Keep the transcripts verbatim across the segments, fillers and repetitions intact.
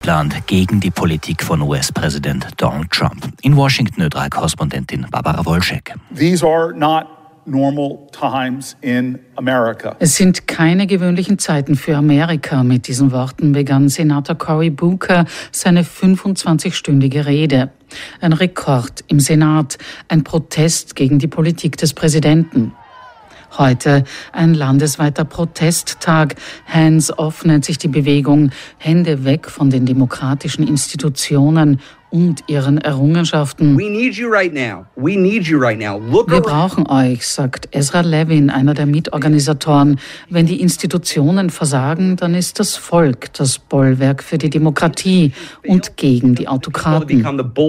geplant gegen die Politik von U S-Präsident Donald Trump. In Washington Ö drei Korrespondentin Barbara Wolschek. These are not normal times in America. Es sind keine gewöhnlichen Zeiten für Amerika. Mit diesen Worten begann Senator Cory Booker seine fünfundzwanzigstündige Rede. Ein Rekord im Senat, ein Protest gegen die Politik des Präsidenten. Heute ein landesweiter Protesttag. Hands off nennt sich die Bewegung. Hände weg von den demokratischen Institutionen und ihren Errungenschaften. We need you right now. We need you right now. Look Wir brauchen euch, sagt Ezra Levin, einer der Mitorganisatoren. Wenn die Institutionen versagen, dann ist das Volk das Bollwerk für die Demokratie und gegen die Autokraten.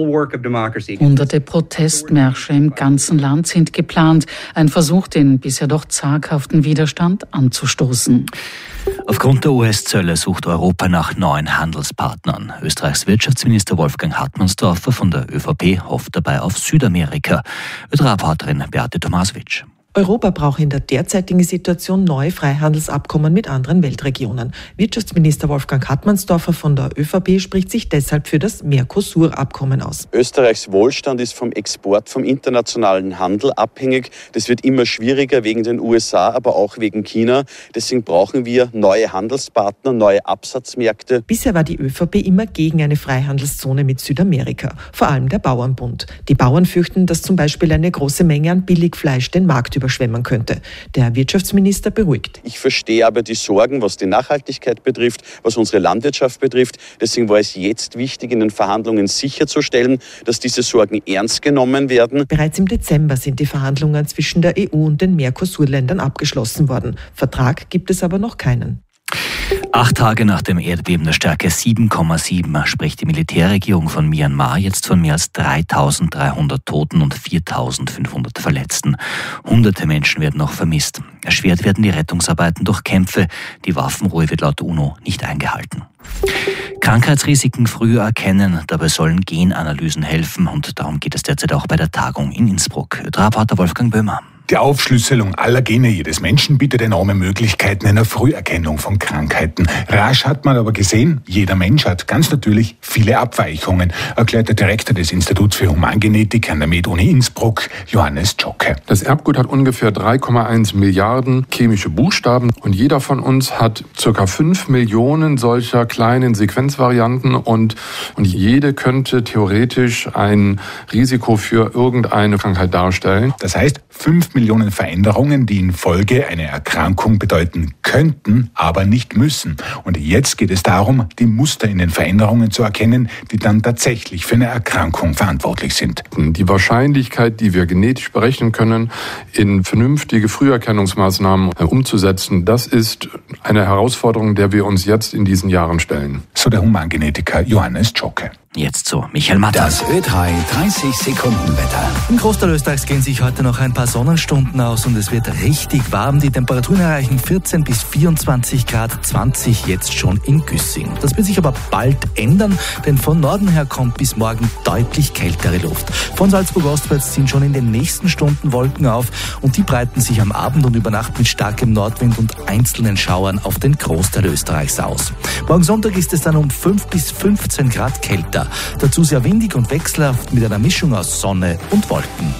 Hunderte Protestmärsche im ganzen Land sind geplant. Ein Versuch, den bisher doch zaghaften Widerstand anzustoßen. Aufgrund der U S-Zölle sucht Europa nach neuen Handelspartnern. Österreichs Wirtschaftsminister Wolfgang Hartmannsdorfer von der ÖVP hofft dabei auf Südamerika. Ö drei Reporterin Beate Tomasewitsch. Europa braucht in der derzeitigen Situation neue Freihandelsabkommen mit anderen Weltregionen. Wirtschaftsminister Wolfgang Hartmannsdorfer von der ÖVP spricht sich deshalb für das Mercosur-Abkommen aus. Österreichs Wohlstand ist vom Export, vom internationalen Handel abhängig. Das wird immer schwieriger wegen den U S A, aber auch wegen China. Deswegen brauchen wir neue Handelspartner, neue Absatzmärkte. Bisher war die ÖVP immer gegen eine Freihandelszone mit Südamerika, vor allem der Bauernbund. Die Bauern fürchten, dass zum Beispiel eine große Menge an Billigfleisch den Markt überschwemmen könnte. Der Wirtschaftsminister beruhigt. Ich verstehe aber die Sorgen, was die Nachhaltigkeit betrifft, was unsere Landwirtschaft betrifft. Deswegen war es jetzt wichtig, in den Verhandlungen sicherzustellen, dass diese Sorgen ernst genommen werden. Bereits im Dezember sind die Verhandlungen zwischen der E U und den Mercosur-Ländern abgeschlossen worden. Vertrag gibt es aber noch keinen. Acht Tage nach dem Erdbeben der Stärke sieben Komma sieben spricht die Militärregierung von Myanmar jetzt von mehr als dreitausenddreihundert Toten und viertausendfünfhundert Verletzten. Hunderte Menschen werden noch vermisst. Erschwert werden die Rettungsarbeiten durch Kämpfe. Die Waffenruhe wird laut UNO nicht eingehalten. Krankheitsrisiken früher erkennen, dabei sollen Genanalysen helfen und darum geht es derzeit auch bei der Tagung in Innsbruck. Ö drei Reporter Wolfgang Böhmer. Die Aufschlüsselung aller Gene jedes Menschen bietet enorme Möglichkeiten einer Früherkennung von Krankheiten. Rasch hat man aber gesehen, jeder Mensch hat ganz natürlich viele Abweichungen, erklärt der Direktor des Instituts für Humangenetik an der Med-Uni Innsbruck, Johannes Zschokke. Das Erbgut hat ungefähr drei Komma eins Milliarden chemische Buchstaben und jeder von uns hat ca. fünf Millionen solcher kleinen Sequenzvarianten und, und jede könnte theoretisch ein Risiko für irgendeine Krankheit darstellen. Das heißt, fünf Millionen Veränderungen, die in Folge eine Erkrankung bedeuten könnten, aber nicht müssen. Und jetzt geht es darum, die Muster in den Veränderungen zu erkennen, die dann tatsächlich für eine Erkrankung verantwortlich sind. Die Wahrscheinlichkeit, die wir genetisch berechnen können, in vernünftige Früherkennungsmaßnahmen umzusetzen, das ist eine Herausforderung, der wir uns jetzt in diesen Jahren stellen. So der Humangenetiker Johannes Zschokke. Jetzt zu Michael Matters. Das Ö drei dreißig Sekunden Wetter. Im Großteil Österreichs gehen sich heute noch ein paar Sonnenstunden aus und es wird richtig warm. Die Temperaturen erreichen vierzehn bis vierundzwanzig Grad, zwanzig jetzt schon in Güssing. Das wird sich aber bald ändern, denn von Norden her kommt bis morgen deutlich kältere Luft. Von Salzburg ostwärts ziehen schon in den nächsten Stunden Wolken auf und die breiten sich am Abend und über Nacht mit starkem Nordwind und einzelnen Schauern auf den Großteil Österreichs aus. Morgen Sonntag ist es dann um fünf bis fünfzehn Grad kälter. Dazu sehr windig und wechselhaft mit einer Mischung aus Sonne und Wolken.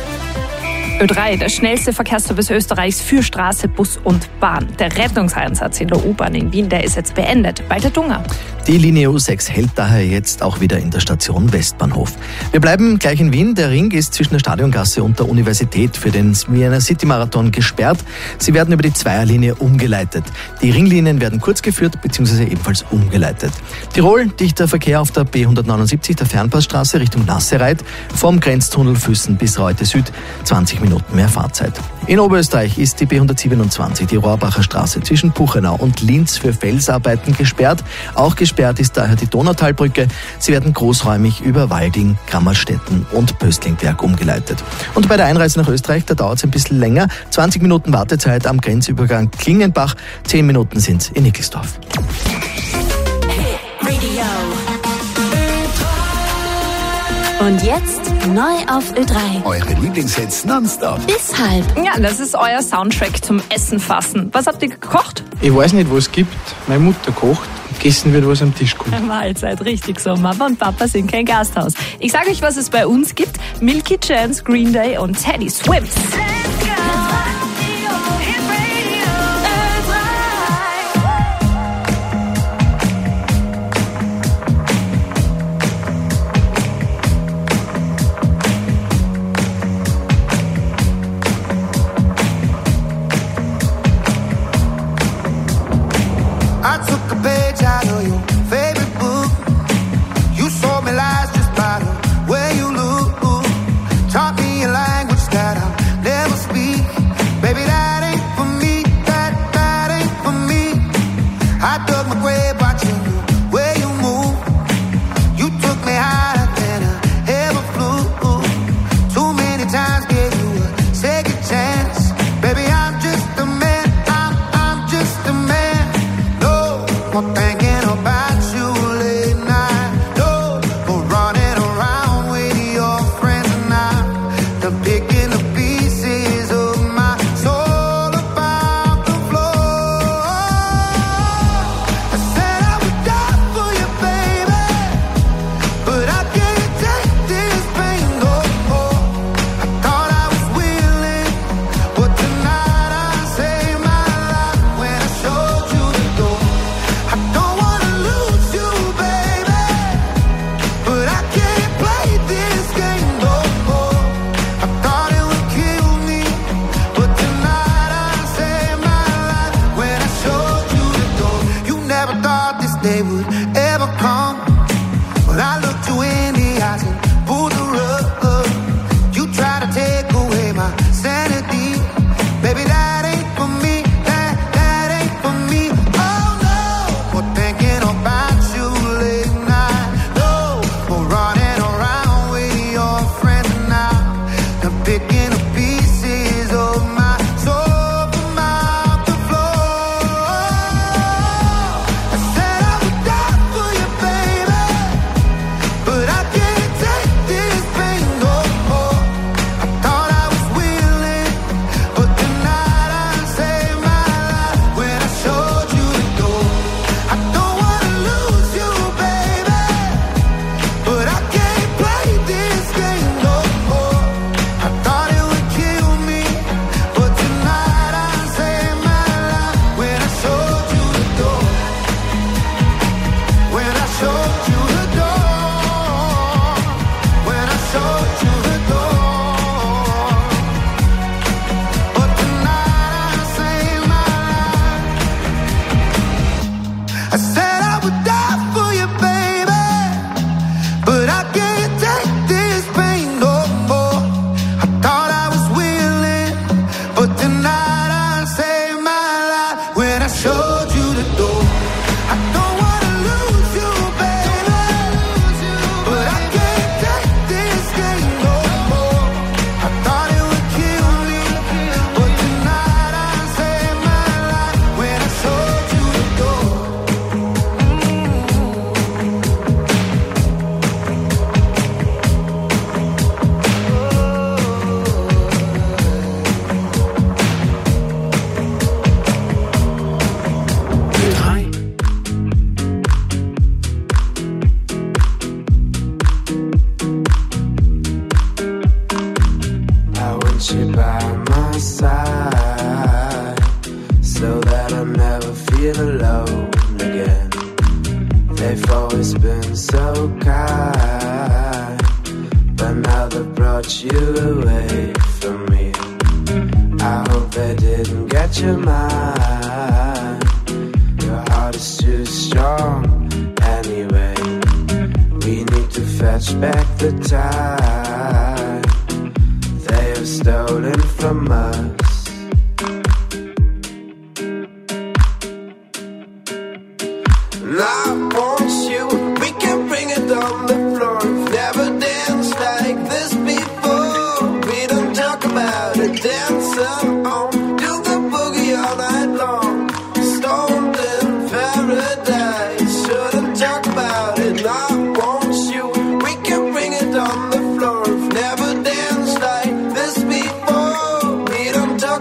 Ö drei, der schnellste Verkehrsservice Österreichs für Straße, Bus und Bahn. Der Rettungseinsatz in der U-Bahn in Wien, der ist jetzt beendet. Walter Dunger. Die Linie U sechs hält daher jetzt auch wieder in der Station Westbahnhof. Wir bleiben gleich in Wien. Der Ring ist zwischen der Stadiongasse und der Universität für den Vienna City Marathon gesperrt. Sie werden über die Zweierlinie umgeleitet. Die Ringlinien werden kurz geführt bzw. ebenfalls umgeleitet. Tirol, dichter Verkehr auf der B hundertneunundsiebzig, der Fernpassstraße Richtung Nassereit, vom Grenztunnel Füssen bis Reute Süd, zwanzig Minuten mehr Fahrzeit. In Oberösterreich ist die B hundertsiebenundzwanzig, die Rohrbacher Straße zwischen Puchenau und Linz für Felsarbeiten gesperrt. Auch gesperrt ist daher die Donautalbrücke. Sie werden großräumig über Walding, Grammerstetten und Pöstlingberg umgeleitet. Und bei der Einreise nach Österreich, da dauert es ein bisschen länger. zwanzig Minuten Wartezeit am Grenzübergang Klingenbach, zehn Minuten sind es in Nickelsdorf. Und jetzt neu auf Ö drei. Eure Lieblingshits nonstop. Bis halb. Ja, das ist euer Soundtrack zum Essen fassen. Was habt ihr gekocht? Ich weiß nicht, was es gibt. Meine Mutter kocht. gegessen wird, was am Tisch kommt. Mahlzeit, richtig so. Mama und Papa sind kein Gasthaus. Ich sage euch, was es bei uns gibt. Milky Chance, Green Day und Teddy Swims.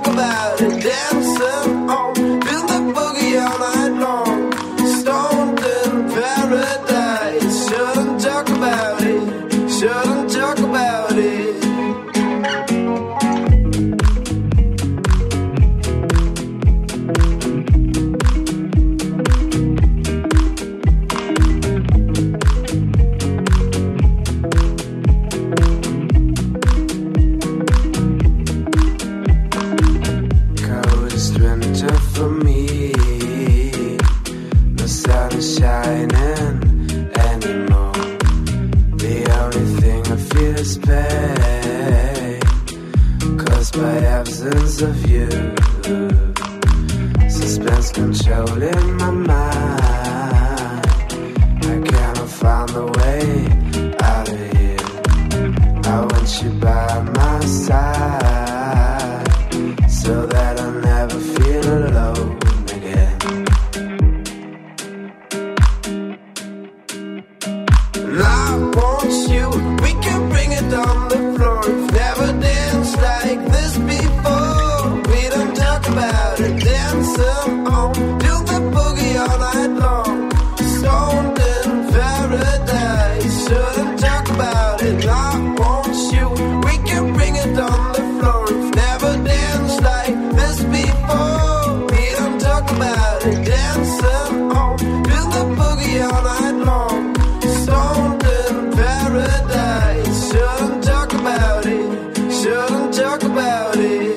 Dancing on, feel the boogie all night long. Stoned this pain caused by absence of you. Suspense controlling my mind. I cannot find the way out of here. I want you by my side so that I'll never feel alone again. And I want you, we can bring it on the floor. We've never danced like this before. We don't talk about it, dance on, do the boogie all night long. Stoned in paradise, shouldn't talk about it. I want you, we can bring it on the floor. We've never danced like this before. We don't talk about it, dancing on, do the boogie all night long. Stoned in paradise, shouldn't talk about it, shouldn't talk about it.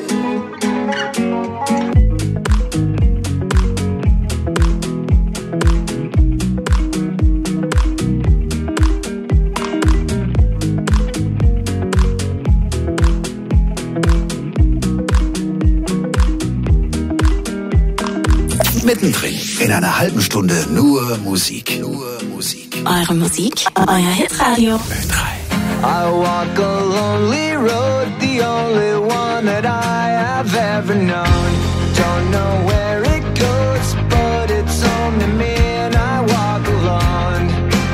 Mittendrin, in einer halben Stunde nur Musik. Nur Musik. Eure Musik, euer Hitradio. Ö drei. I walk a lonely road, the only one that I have ever known. Don't know where it goes, but it's only me and I walk alone.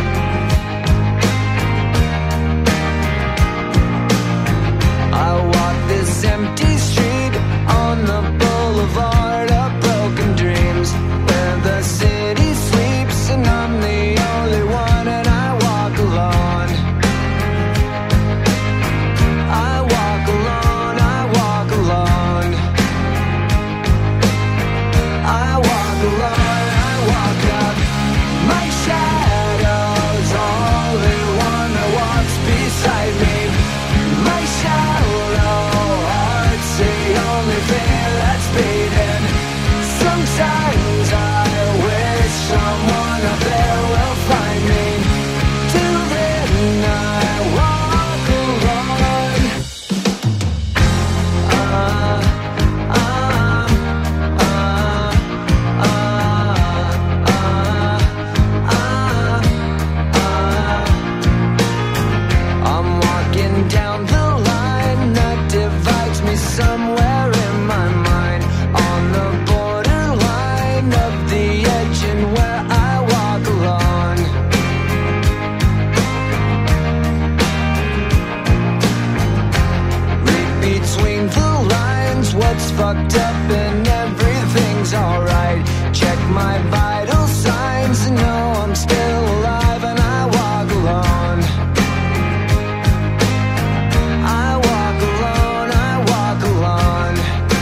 I walk this empty street on the boulevard of broken dreams, where the city sleeps and I'm the only one and I walk alone. I walk alone, I walk alone. I walk alone, I walk up. My shadow's only one that walks beside me. My shallow heart's the only thing that's beating. Sometimes I wish someone up there will find me. Till then I walk alone. Uh, uh, uh, uh, uh, uh, I'm walking down the line that divides me somewhere in my mind, on the borderline of the edge and where I walk alone. Read between the lines what's fucked up and everything's alright. Check my vital signs and know I'm still alive and I walk alone. I walk alone, I walk alone.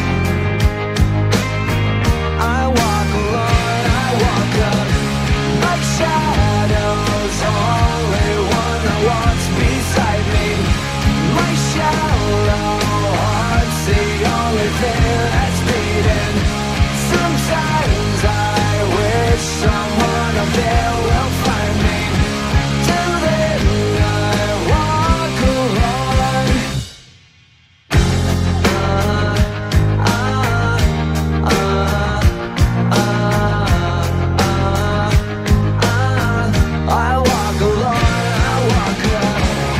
I walk alone, I walk up. My shadow's only one that walks beside me. My shallow heart's the only thing that's beating. Sometimes I wish someone up there will find me. Till then I walk alone. Uh, uh, uh, uh, uh, uh, I walk alone, I walk up.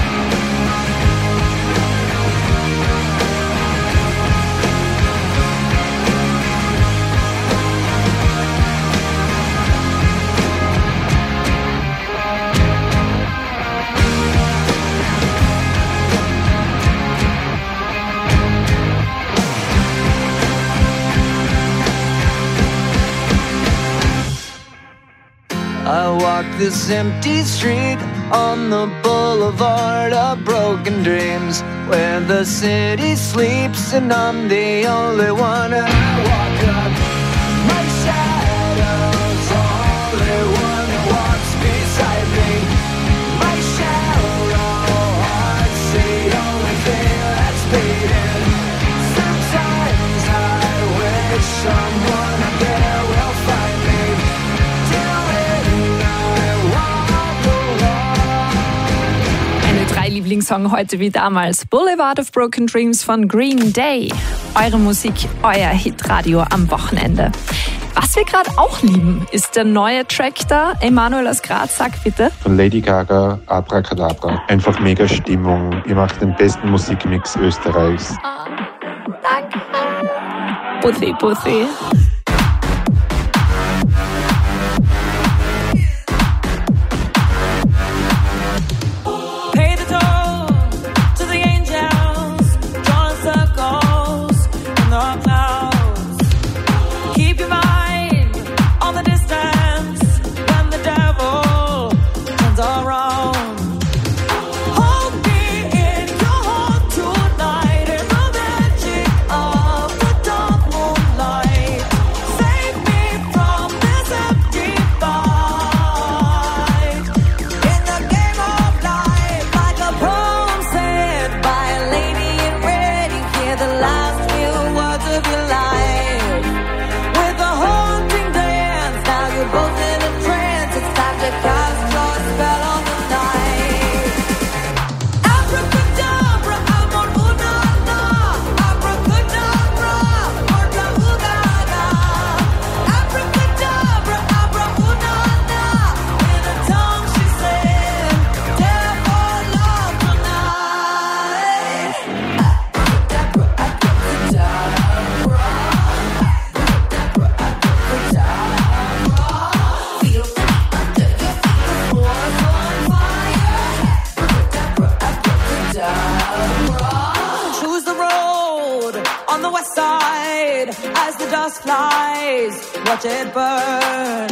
I walk this empty street on the boulevard of broken dreams, where the city sleeps and I'm the only one and I walk up. My shadow's only one that walks beside me. My shallow heart's the only thing that's beating. Sometimes I wish someone up there will find me. Till then I walk alone. Lieblingssong heute wie damals. Boulevard of Broken Dreams von Green Day. Eure Musik, euer Hitradio am Wochenende. Was wir gerade auch lieben, ist der neue Track da. Emanuel aus Graz, sag bitte. Von Lady Gaga, Abracadabra. Einfach mega Stimmung. Ihr macht den besten Musikmix Österreichs. Ah, danke. Pussy, Pussy. Watch it burn.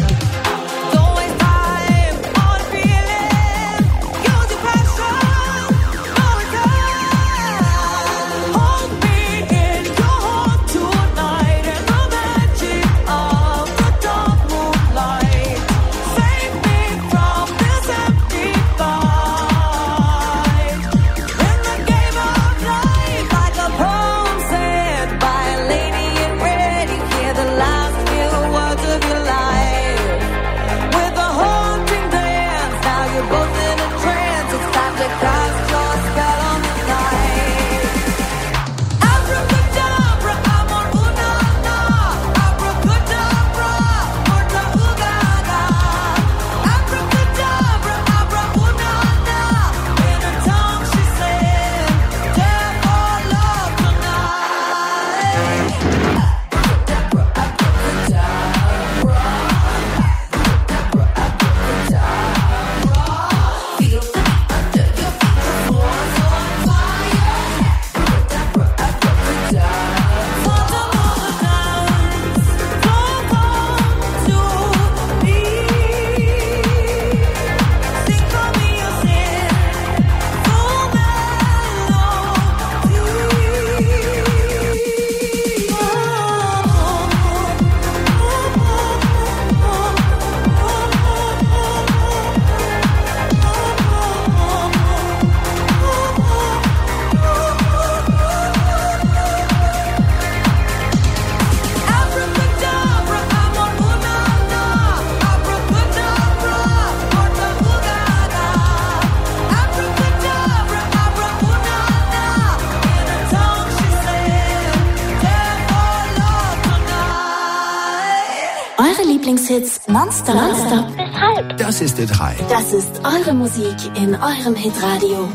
Lieblingshits nonstop. nonstop. Weshalb? Das ist der drei. Das ist eure Musik in eurem Hitradio.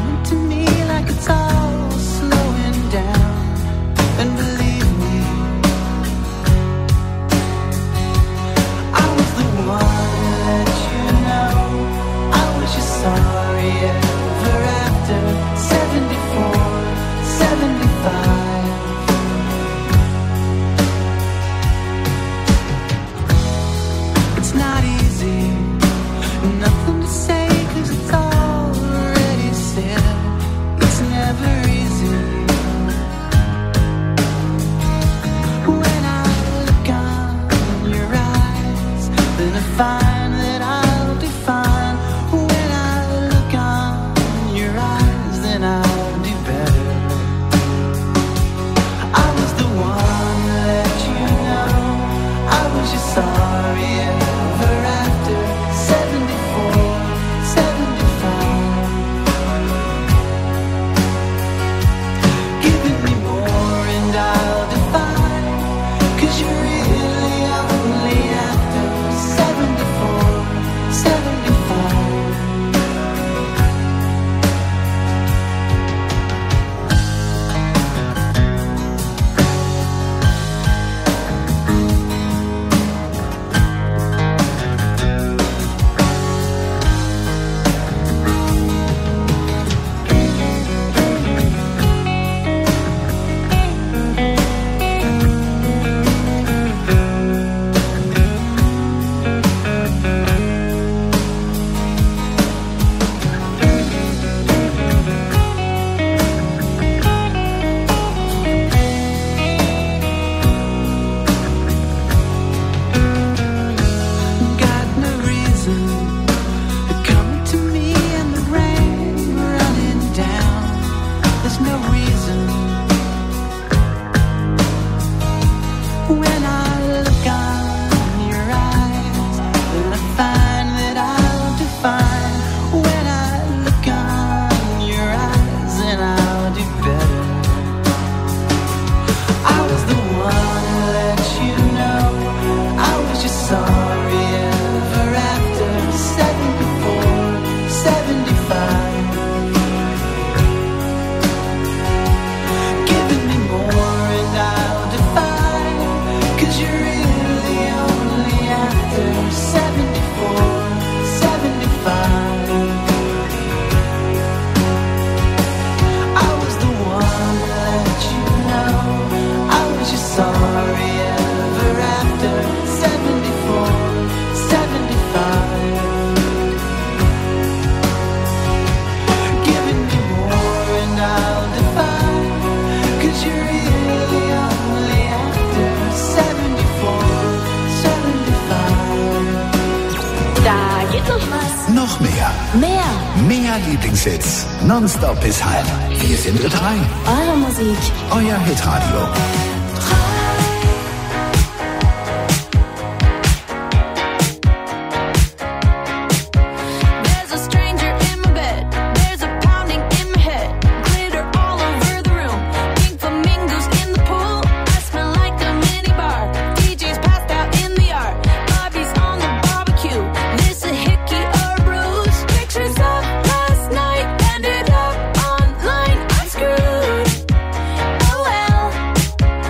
It's all slowing down, and believe me, then I find that I'll define. When I look on your eyes, then I'll do better. I was the one that let you know I was just sorry ever after. Seventy-four, seventy-five, giving me more and I'll define, 'cause you're really only after. Seventy-four, seventy-five. Got no reason to come to me in the rain running down. There's no reason. When I look on your eyes, then I find that I'll define. When I look on your eyes, then I'll do better. I was the one who let you know I was just sorry ever after. Seventy-four, seventy-five, giving me more and I'll define, 'cause you're really only after. Seventy-four, seventy-five. I was the one who let you know I was just sorry ever after. Seventy-four, seventy-five, giving me more and I'll define, 'cause you're really only after. Seventy-four, seventy-five. Da geht noch was. Noch mehr. Mehr. Mehr Lieblingshits. Nonstop bis halb. Wir sind drei. Eure Musik. Euer Hitradio. There's a stranger in my bed. There's a pounding in my head. Glitter all over the room. Pink flamingos in the pool. I smell like a mini bar. D J's passed out in the yard. Bobby's on the barbecue. This a hickey or a bruise. Pictures of last night ended up online. I'm screwed. Oh well.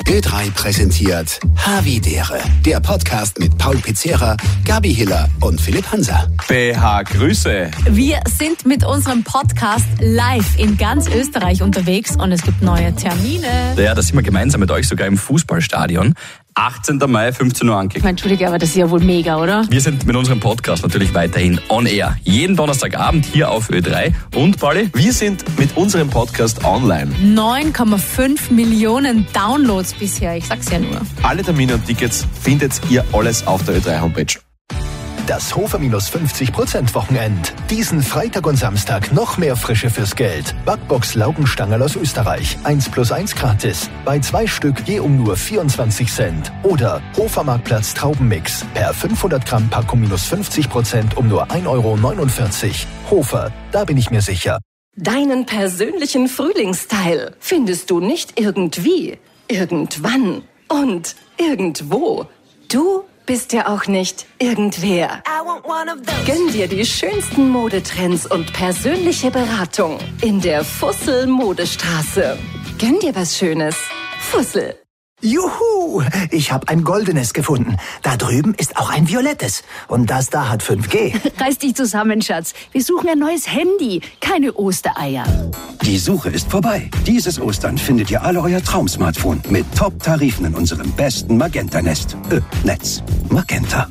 Ö drei präsentiert Havidere, der Podcast mit Paul Pizzera, Gabi Hiller und Philipp Hanser. B H Grüße. Wir sind mit unserem Podcast live in ganz Österreich unterwegs und es gibt neue Termine. Ja, da sind wir gemeinsam mit euch sogar im Fußballstadion. achtzehnter Mai, fünfzehn Uhr angeklickt. Entschuldige, aber das ist ja wohl mega, oder? Wir sind mit unserem Podcast natürlich weiterhin on air. Jeden Donnerstagabend hier auf Ö drei. Und, Pauli? Wir sind mit unserem Podcast online. neun Komma fünf Millionen Downloads bisher, ich sag's ja nur. Alle Termine und Tickets findet ihr alles auf der Ö drei Homepage. Das Hofer minus fünfzig Prozent Wochenend. Diesen Freitag und Samstag noch mehr Frische fürs Geld. Backbox Laugenstangerl aus Österreich. eins plus eins gratis. Bei zwei Stück je um nur vierundzwanzig Cent. Oder Hofer Marktplatz Traubenmix. Per fünfhundert Gramm Packung minus fünfzig Prozent um nur ein Euro neunundvierzig. Hofer, da bin ich mir sicher. Deinen persönlichen Frühlingsstyle findest du nicht irgendwie, irgendwann und irgendwo. Du bist ja auch nicht irgendwer. Gönn dir die schönsten Modetrends und persönliche Beratung in der Fussel Modestraße. Gönn dir was Schönes. Fussel. Juhu, ich habe ein goldenes gefunden. Da drüben ist auch ein violettes. Und das da hat fünf G. Reiß dich zusammen, Schatz. Wir suchen ein neues Handy, keine Ostereier. Die Suche ist vorbei. Dieses Ostern findet ihr alle euer Traum-Smartphone mit Top-Tarifen in unserem besten Magenta-Nest. Äh, Netz. Magenta.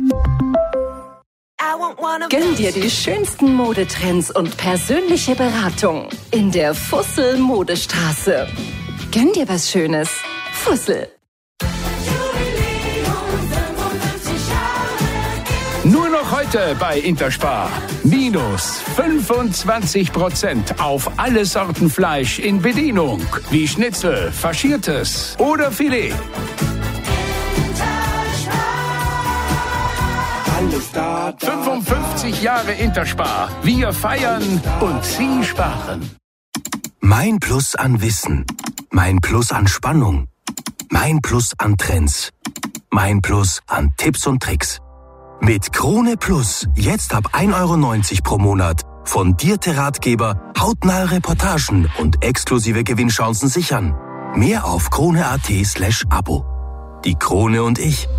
Gönn dir die schönsten Modetrends und persönliche Beratung in der Fussel Modestraße. Gönn dir was Schönes. Fussel. Nur noch heute bei Interspar. Minus fünfundzwanzig Prozent auf alle Sorten Fleisch in Bedienung. Wie Schnitzel, Faschiertes oder Filet. fünfundfünfzig Jahre Interspar. Wir feiern und Sie sparen. Mein Plus an Wissen. Mein Plus an Spannung. Mein Plus an Trends. Mein Plus an Tipps und Tricks. Mit Krone Plus jetzt ab ein Euro neunzig pro Monat. Fundierte Ratgeber, hautnahe Reportagen und exklusive Gewinnchancen sichern. Mehr auf krone.at slash Abo. Die Krone und ich.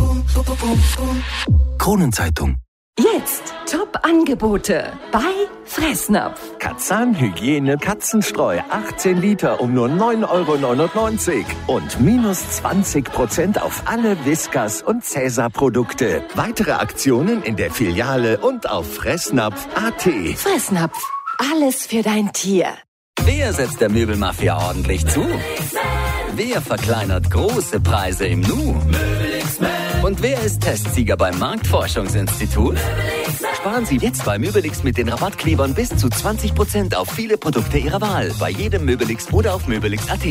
Kronenzeitung. Jetzt Top-Angebote bei Fressnapf. Katzanhygiene Katzenstreu achtzehn Liter um nur neun Euro neunundneunzig und minus zwanzig Prozent auf alle Whiskas und Cäsar-Produkte. Weitere Aktionen in der Filiale und auf Fressnapf punkt at. Fressnapf, alles für dein Tier. Wer setzt der Möbelmafia ordentlich zu? Wer verkleinert große Preise im Nu? Und wer ist Testsieger beim Marktforschungsinstitut? Sparen Sie jetzt bei Möbelix mit den Rabattklebern bis zu zwanzig Prozent auf viele Produkte Ihrer Wahl. Bei jedem Möbelix oder auf möbelix punkt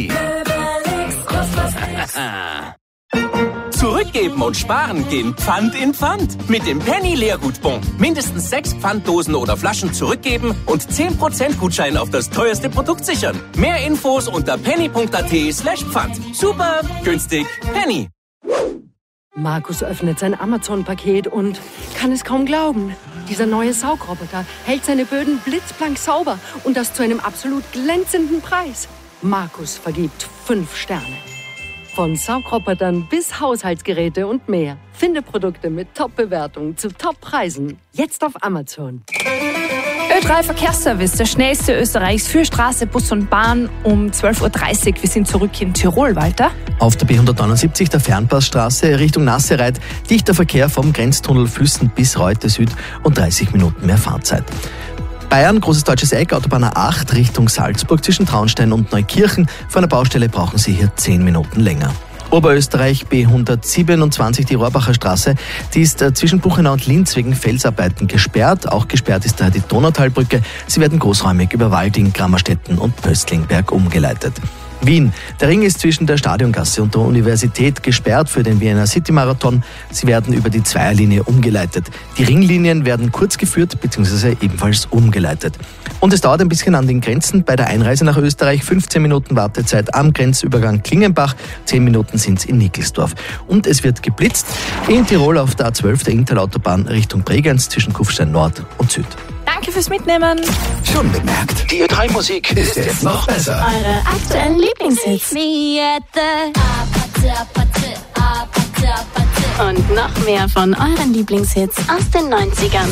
at. Zurückgeben und sparen gehen Pfand in Pfand. Mit dem Penny Leergutbon. Mindestens sechs Pfanddosen oder Flaschen zurückgeben und zehn Prozent Gutschein auf das teuerste Produkt sichern. Mehr Infos unter penny punkt at slash Pfand. Super günstig. Penny. Markus öffnet sein Amazon-Paket und kann es kaum glauben. Dieser neue Saugroboter hält seine Böden blitzblank sauber und das zu einem absolut glänzenden Preis. Markus vergibt fünf Sterne. Von Saugrobotern bis Haushaltsgeräte und mehr. Finde Produkte mit Top-Bewertungen zu Top-Preisen. Jetzt auf Amazon. Ö drei Verkehrsservice, der schnellste Österreichs für Straße, Bus und Bahn um zwölf Uhr dreißig. Wir sind zurück in Tirol, Walter. Auf der B hundertneunundsiebzig, der Fernpassstraße, Richtung Nassereit, dichter Verkehr vom Grenztunnel Füssen bis Reute Süd und dreißig Minuten mehr Fahrzeit. Bayern, Großes Deutsches Eck, Autobahn A acht Richtung Salzburg zwischen Traunstein und Neukirchen. Vor einer Baustelle brauchen Sie hier zehn Minuten länger. Oberösterreich B hundertsiebenundzwanzig, die Rohrbacher Straße, die ist zwischen Buchenau und Linz wegen Felsarbeiten gesperrt. Auch gesperrt ist daher die Donautalbrücke. Sie werden großräumig über Walding, Grammerstetten und Pöstlingberg umgeleitet. Wien. Der Ring ist zwischen der Stadiongasse und der Universität gesperrt für den Wiener City-Marathon. Sie werden über die Zweierlinie umgeleitet. Die Ringlinien werden kurz geführt bzw. ebenfalls umgeleitet. Und es dauert ein bisschen an den Grenzen. Bei der Einreise nach Österreich fünfzehn Minuten Wartezeit am Grenzübergang Klingenbach, zehn Minuten sind es in Nickelsdorf. Und es wird geblitzt in Tirol auf der A zwölf der Interlautobahn Richtung Bregenz zwischen Kufstein Nord und Süd. Danke fürs Mitnehmen. Schon bemerkt, die Ö drei Musik ist jetzt noch besser. Eure aktuellen Lieblingshits. Und noch mehr von euren Lieblingshits aus den neunzigern.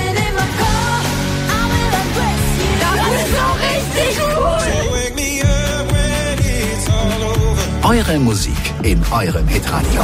Eure Musik in eurem Hitradio.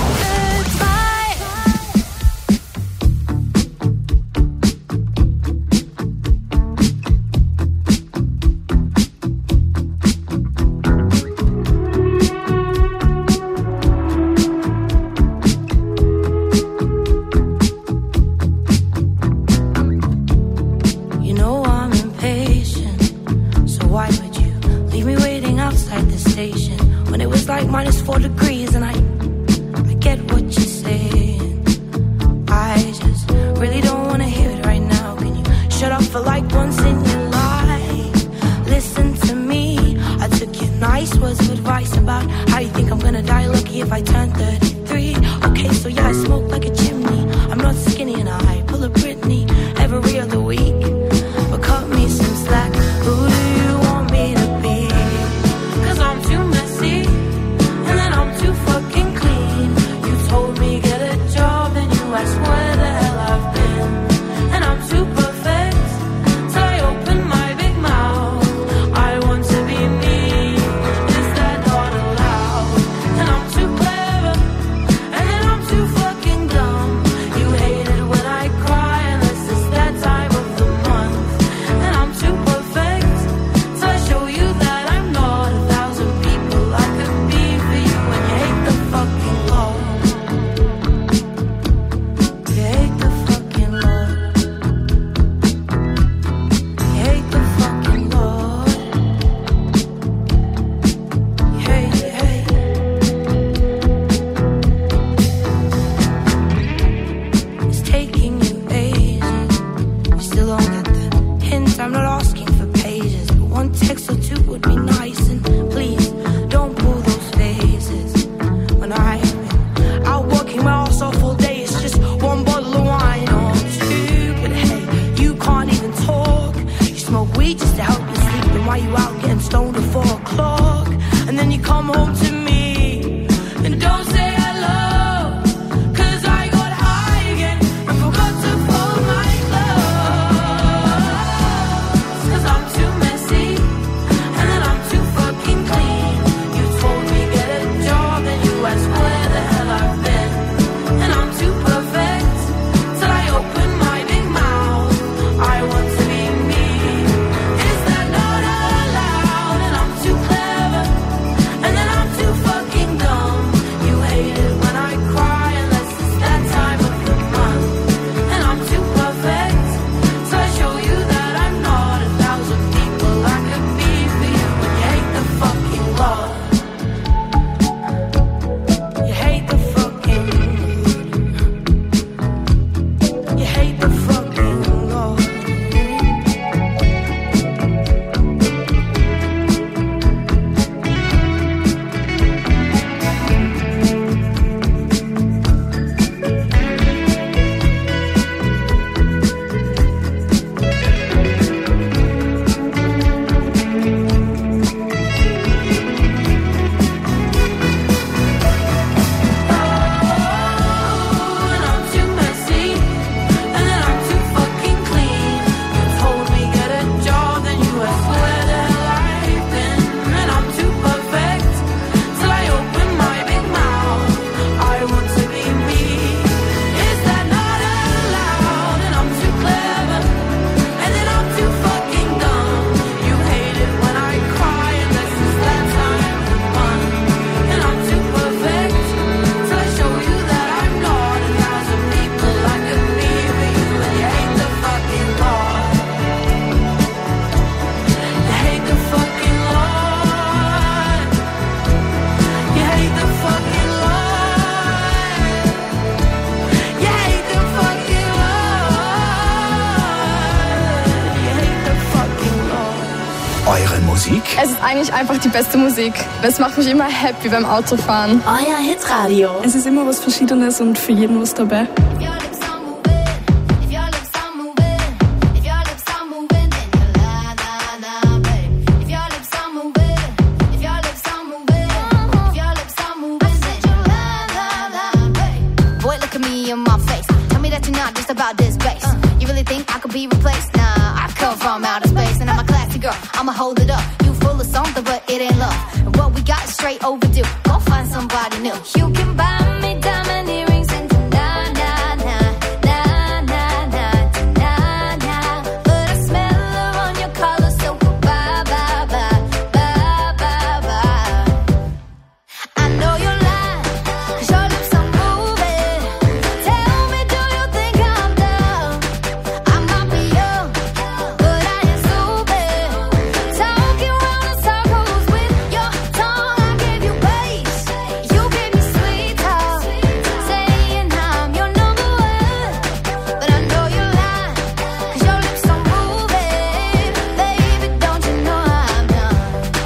Musik? Es ist eigentlich einfach die beste Musik. Es macht mich immer happy beim Autofahren. Euer Hitradio. Es ist immer was Verschiedenes und für jeden was dabei. from outer space. And I'm a classy girl, I'ma hold it up. You full of something, but it ain't love. And what we got is straight overdue. Go find somebody new. You can buy me diamond earrings and na na na na na na na na. But I smell her on your collar, so bye bye bye bye bye bye. I know you're lying, 'cause your lips are moving. Tell me, do you think I'm dumb? I might be young, but I ain't stupid. Talking round in circles with your tongue. I gave you bass, you gave me sweet talk, saying I'm your number one. But I know you're lying, 'cause your lips are moving. Baby, don't you know I'm done?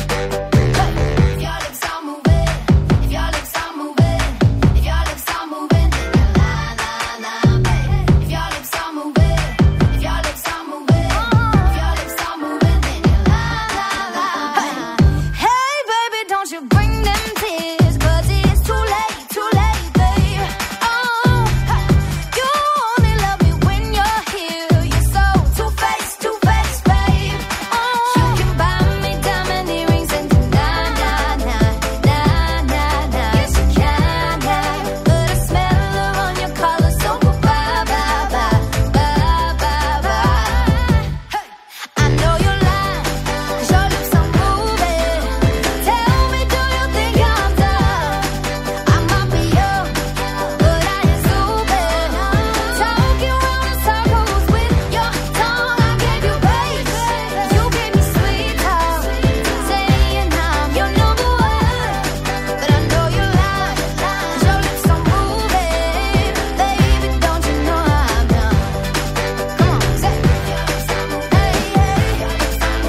Hey, if your lips are moving, if your lips are moving, if your lips are moving, then you're lying, lying, lying, baby. If your lips are moving, if your lips are moving, if your lips are moving, then you're lying, lying, lying. Hey, baby, don't you bring them tears, 'cause it's too late, too late, babe. Oh, you only love me when you're here. You're so two-faced, two-faced, babe. Oh, you can buy me diamond earrings and na na na na na na. Yes, you can, yeah. But I smell her on your collar, so bye bye bye bye bye bye. Hey, I know you're lying, 'cause your lips are moving. Tell me, do you think I'm dumb? I might be young, but I ain't stupid. Talking round in circles with your tongue. I gave you bass, you gave me sweet talk, saying I'm your number one. But I know you're lying, 'cause your lips are moving. Baby, don't you know I'm done? Come on, say it. Hey, hey, hey, hey,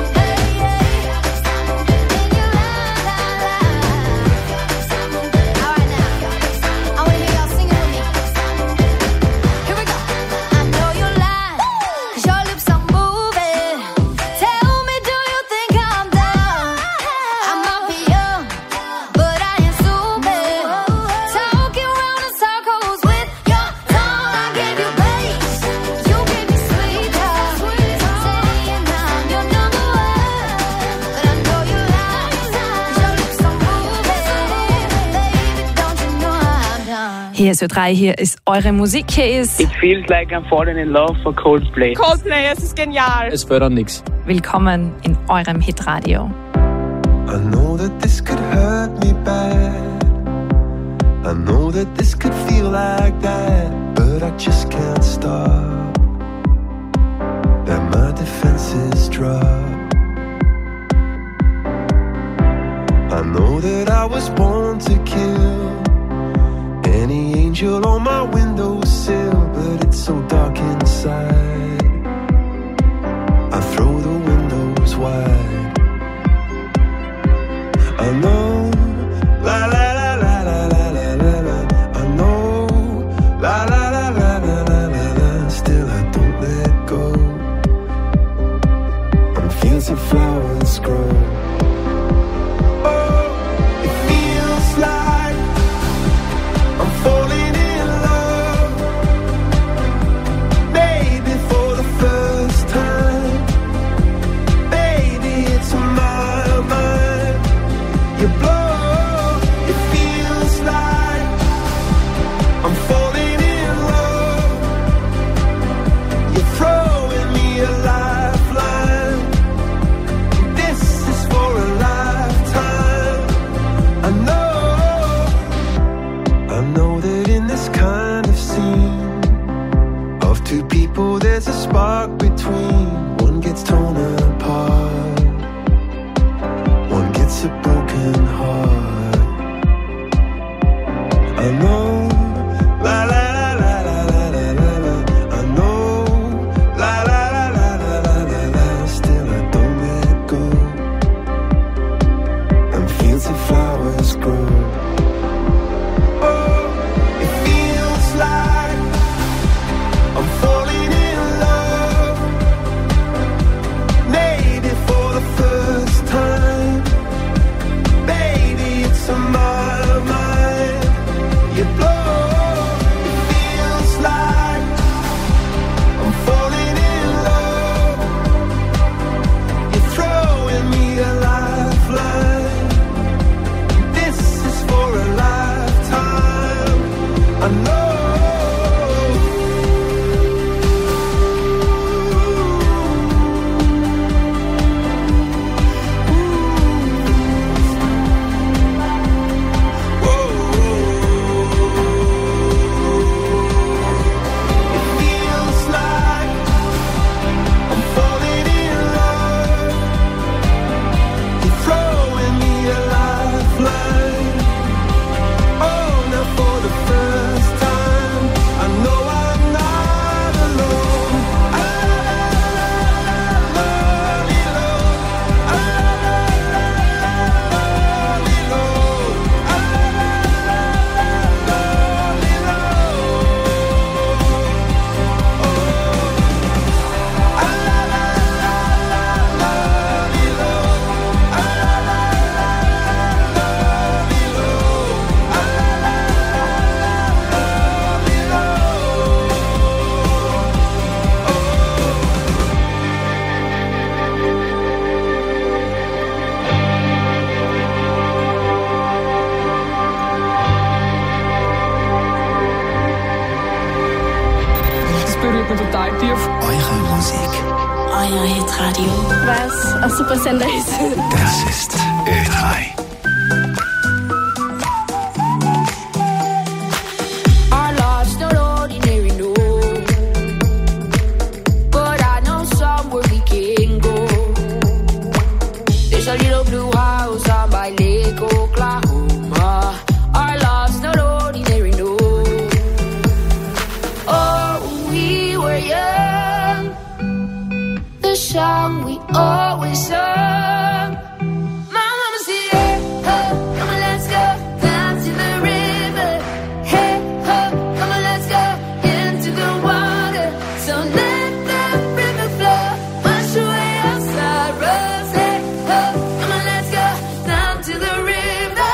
then you lie, lie, lie. All right now, I wanna hear y'all singing with me. Here we go. I know you're lying, 'cause your lips are moving. Tell me, do you think I'm dumb? I might be young, but I ain't stupid. Talking round in circles with your tongue. I gave you bass, you gave me sweet talk, saying I'm your number one. But I know you're lying, 'cause your lips are moving. Baby, don't you know I'm done? Hier ist Ö drei, hier ist eure Musik. Hier ist It feels like I'm falling in love for Coldplay. Coldplay, es ist genial. Es fördert nichts. Willkommen in eurem Hitradio. I know that this could hurt me bad. I know that this could feel like that, but I just can't stop. That my defenses drop. I know that I was born to kill any angel on my windowsill, but it's so dark inside. I throw the windows wide. I know, la la la la la la la la la. I know, la la la la la la la la. Still I don't let go. And fields of flowers grow. Oh, it feels like I'm falling in love. Maybe for the first time. Baby, it's my mind. You blow, it feels like I'm falling in love. You're throwing me a lifeline. This is for a lifetime. I know, I know that in this kind of scene of two people there's a spark between. One gets torn apart, one gets a broken heart. I know, la la la la la la la la la. I know, la la la la la la la la. Still I don't let go. And fields of flowers grow. Oh, it feels like I'm falling in love. Maybe for the first time. Baby, it's on my mind. You blow, it feels like I'm falling in love. weil es ein super Sender ist. Das ist Ö drei. Our lives not ordinary, no. But I know somewhere we can go. There's a little blue house on by Lake Oklahoma. Our lives not ordinary, no. Oh, we were young. The song we always sung. My mama said, hey, ho, come on, let's go down to the river. Hey, ho, come on, let's go into the water. So let the river flow, wash away our sorrows. Hey, ho, come on, let's go down to the river.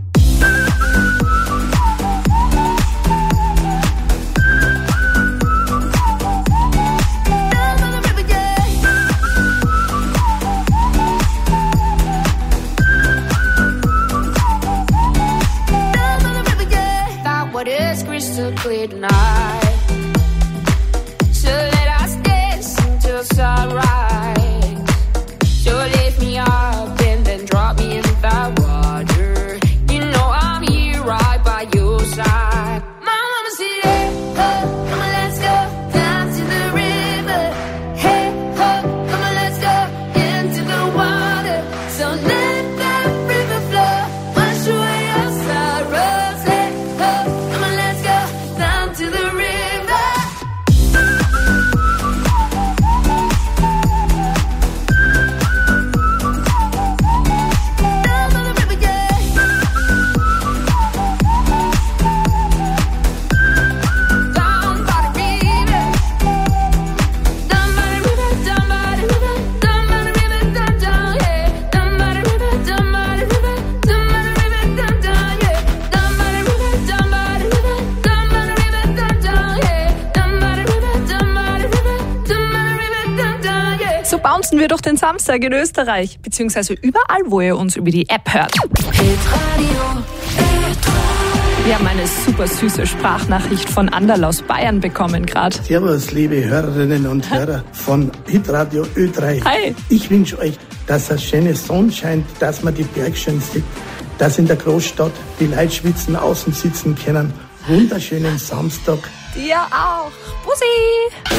Down by the river, yeah. Down by the river, yeah. That water is crystal clear tonight. So let us dance until sunrise. So lift me up and then drop me in the water. You know I'm here right by your side. My mama said, hey, ho, come on, let's go down to the river. Hey, ho, come on, let's go into the water. So let the river flow, wash away our sorrows. Hey, ho, come on, let's go down to the river. Down by the river, yeah. Down by the river. Down by the river, down by the river, down by the river, down, down, yeah. Down by the river, down by the river, down by the river, down, down, yeah. Down by the river, down by the river, down by the river, down, down, yeah. Down by the river, down by the river, down by the river, down, down, yeah. So bouncen wir durch den Samstag in Österreich, beziehungsweise überall, wo ihr uns über die App hört. Wir haben eine super süße Sprachnachricht von Anderl aus Bayern bekommen gerade. Servus, liebe Hörerinnen und Hörer von Hitradio Ö drei. Hi. Ich wünsche euch, dass das schöne Sonne scheint, dass man die Berge schön sieht, dass in der Großstadt die Leute schwitzen, außen sitzen können. Wunderschönen Samstag. Dir auch. Bussi.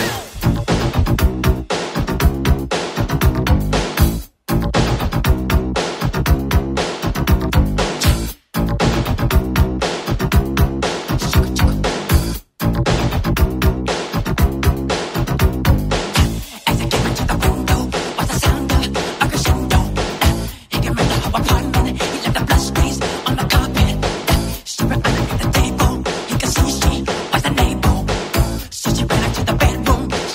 So she ran out to the bedroom.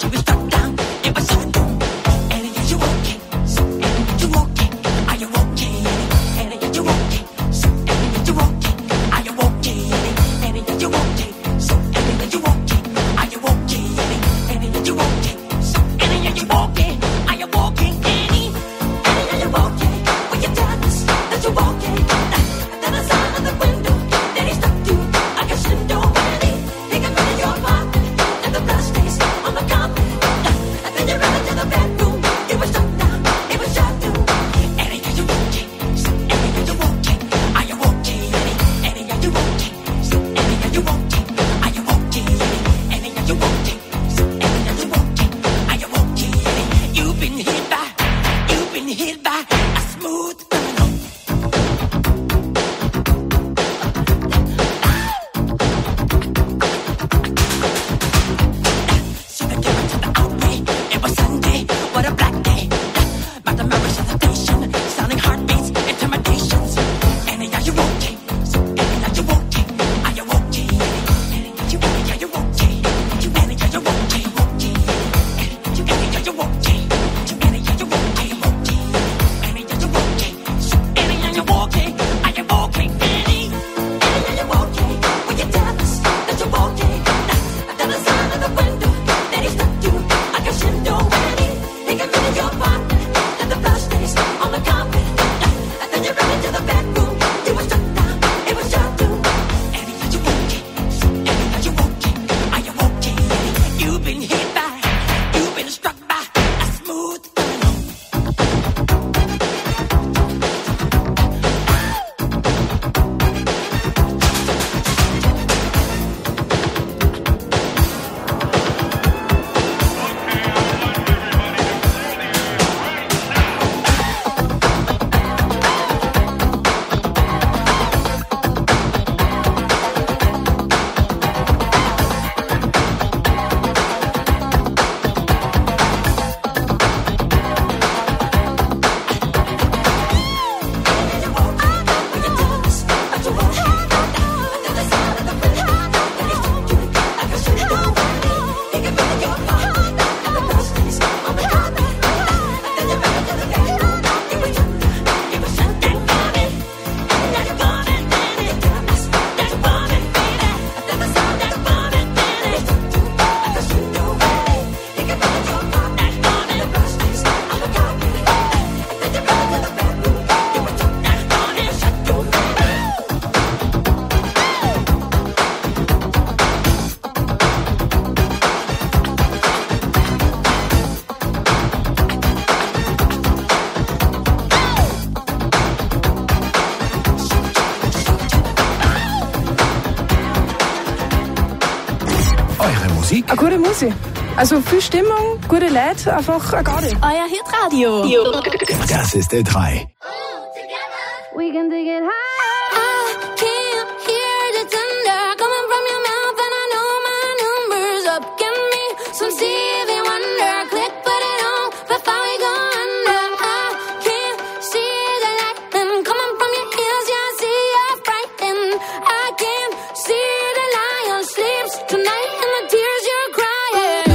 Eine gute Musik. Also viel Stimmung, gute Leute, einfach eine Garde. Euer Hitradio. Das ist L drei. We can dig it high. I can't hear the thunder coming from your mouth, and I know my number's up. Give me some Stevie Wonder. Click, put it on before we go under. I can't see the lightning coming from your ears. Yeah, I see you're frightened. I can't see the lion sleeps tonight and the tears you're crying.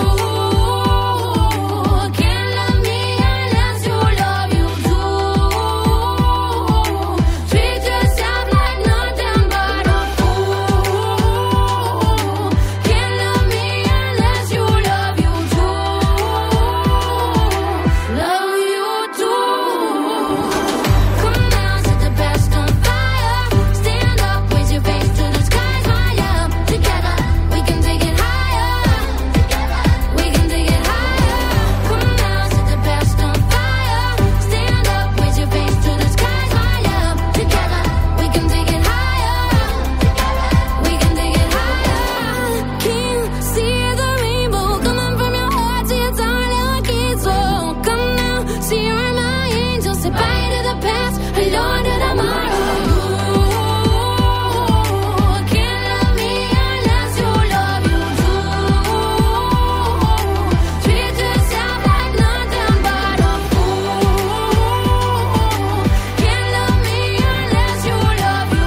Ooh, can't love me unless you love you too. Treat yourself like nothing but a fool. Can't love me unless you love you too. Love you too. Come now, set the best on fire. Stand up, raise your face to the sky, smile up. Together, we can take it higher. We can take it higher. Come now, set the best on fire. Stand up, raise your face to the sky, smile up. Together, we can take it higher. We can take it higher. Can't see the rainbow coming from your heart, see it's all lucky. So come now, see you're my angel. Say bye to the past, hello to tomorrow. Can't love me unless you love you too. Treat yourself like nothing but a fool. Can't love me unless you love you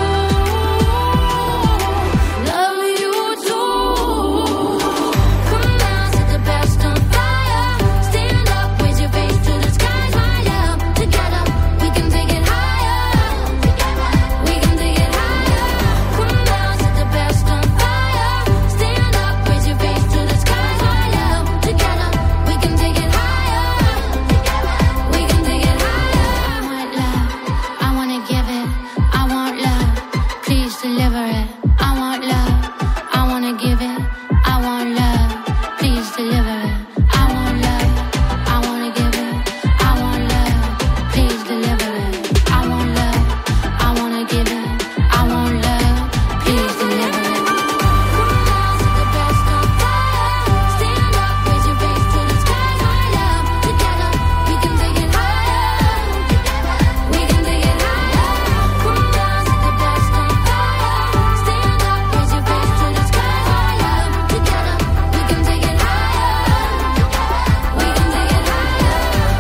too. Love you too. Come now, set the best on fire. Stand up, raise your face to the sky, smile up. Together, we can take it higher. We can take it higher. Come now, set the best on fire. Stand up, raise your face to the sky, smile up. Together, we can take it higher. We can take it higher. I want love, I wanna give it. I want love, please deliver it. I want love, I wanna give it. I want love, please deliver it. I want love, I wanna give it. I want love, please deliver it. I want love, I wanna give it. I want love, please deliver it. Come now, set the best on fire. Stand up, raise your face to the sky, smile up. Together, we can take it higher. We can take it higher. Come now, set the best on fire. Stand up, raise your face to the sky, smile up. Together, we can take it higher. We can take it higher.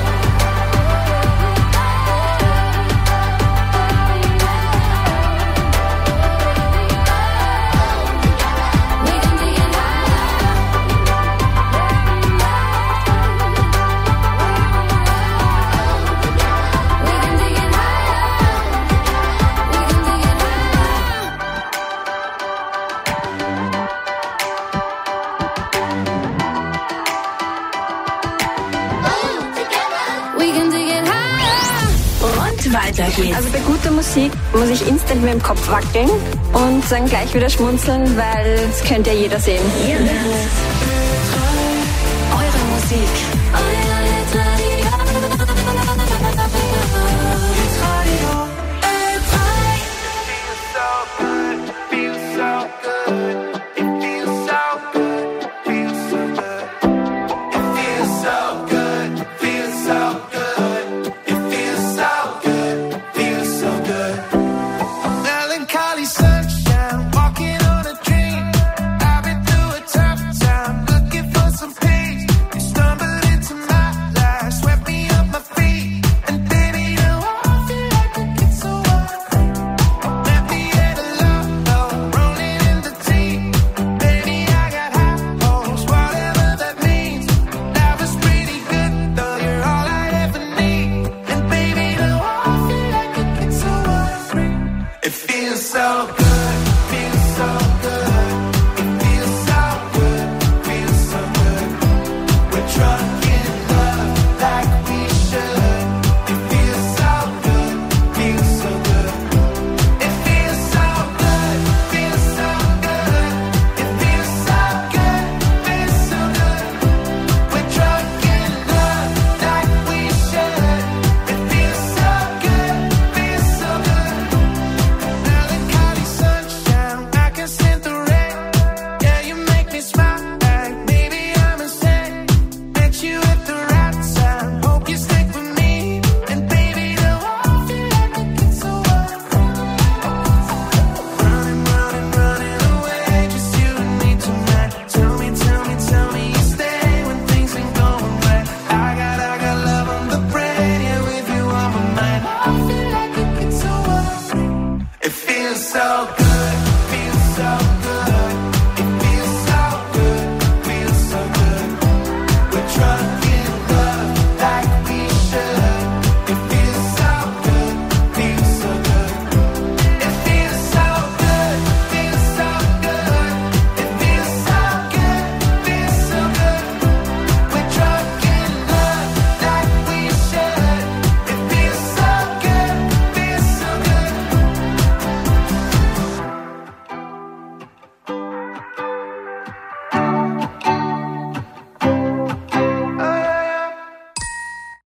We can take it We can take it higher. Und weiter geht's. Also bei guter Musik muss ich instant mit dem Kopf wackeln und dann gleich wieder schmunzeln, weil es könnte ja jeder sehen. Eure Musik. Euer Hitradio. L drei. Melancholy sunshine, walking on a dream. I've been through a tough time, looking for some peace. You stumbled into my life.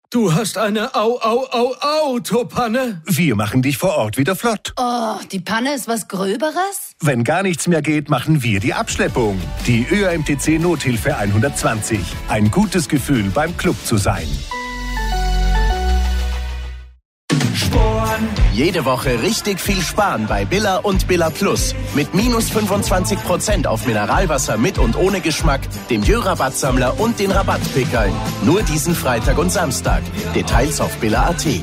Du hast eine Au-Au-Au-Autopanne? Wir machen dich vor Ort wieder flott. Oh, die Panne ist was Gröberes? Wenn gar nichts mehr geht, machen wir die Abschleppung. Die Ö A M T C Nothilfe hundertzwanzig. Ein gutes Gefühl, beim Club zu sein. Jede Woche richtig viel sparen bei Billa und Billa Plus. Mit minus fünfundzwanzig Prozent auf Mineralwasser mit und ohne Geschmack, dem Jö-Rabattsammler und den Rabattpickeln. Nur diesen Freitag und Samstag. Details auf billa punkt at.